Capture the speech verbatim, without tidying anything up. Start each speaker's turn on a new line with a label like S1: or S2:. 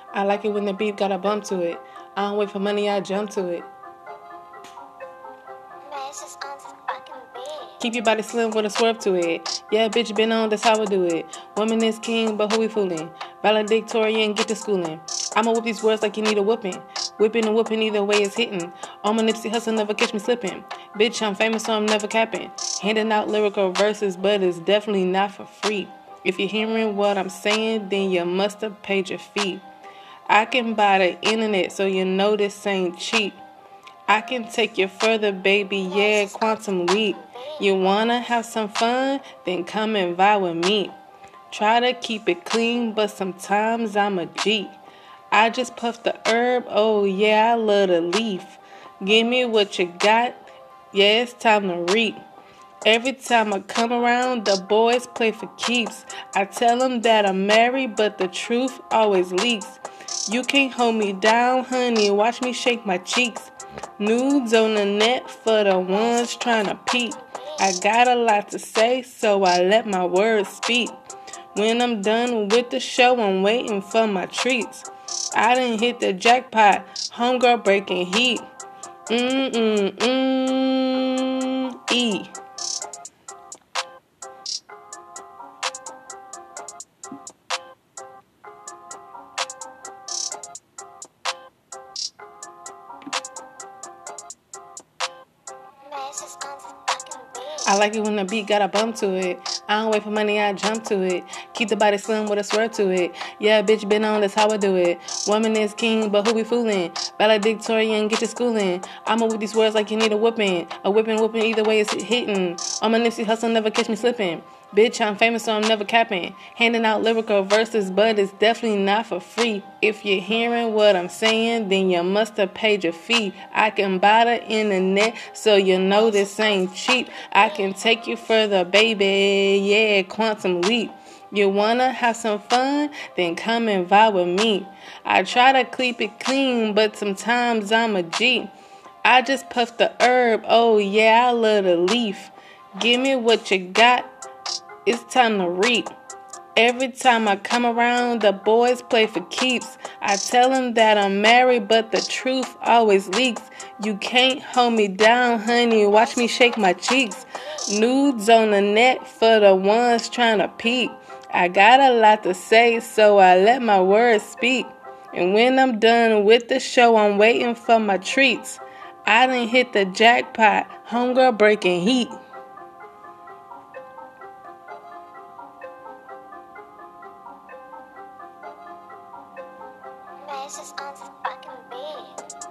S1: I like it when the beat got a bump to it. I don't wait for money, I jump to it. Keep your body slim with a swerve to it. Yeah, bitch, been on, that's how I do it. Woman is king, but who we fooling? Valedictorian, get to schooling. I'ma whip these words like you need a whooping. Whipping and whooping, either way is hitting. On my Nipsey Hustle, never catch me slipping. Bitch, I'm famous, so I'm never capping. Handing out lyrical verses, but it's definitely not for free. If you're hearing what I'm saying, then you must have paid your fee. I can buy the internet, so you know this ain't cheap. I can take you further, baby, yeah, quantum leap. You wanna have some fun? Then come and vibe with me. Try to keep it clean, but sometimes I'm a G. I just puff the herb, oh yeah, I love the leaf. Give me what you got, yeah, it's time to reap. Every time I come around, the boys play for keeps. I tell them that I'm married, but the truth always leaks. You can't hold me down, honey, watch me shake my cheeks. Nudes on the net for the ones trying to peek. I got a lot to say, so I let my words speak. When I'm done with the show, I'm waiting for my treats. I done hit the jackpot, homegirl breaking heat. Mm mm mm E. I like it when the beat got a bump to it. I don't wait for money, I jump to it. Keep the body slim with a swerve to it. Yeah, bitch, been on, that's how I do it. Woman is king, but who we fooling? Valedictorian, get to schooling. I'ma with these words like you need a whooping. A whipping, whooping, either way it's hitting. On my Nipsey Hustle, never catch me slipping. Bitch, I'm famous, so I'm never capping. Handing out lyrical verses, but it's definitely not for free. If you're hearing what I'm saying, then you must have paid your fee. I can buy the internet, so you know this ain't cheap. I can take you further, baby. Yeah, quantum leap. You wanna have some fun? Then come and vibe with me. I try to keep it clean, but sometimes I'm a G. I just puff the herb, oh yeah, I love the leaf. Give me what you got, it's time to reap. Every time I come around, the boys play for keeps. I tell them that I'm married, but the truth always leaks. You can't hold me down, honey, watch me shake my cheeks. Nudes on the net for the ones trying to peek. I got a lot to say, so I let my words speak. And when I'm done with the show, I'm waiting for my treats. I done hit the jackpot, homegirl breaking heat.
S2: Man, it's just on this fucking bed.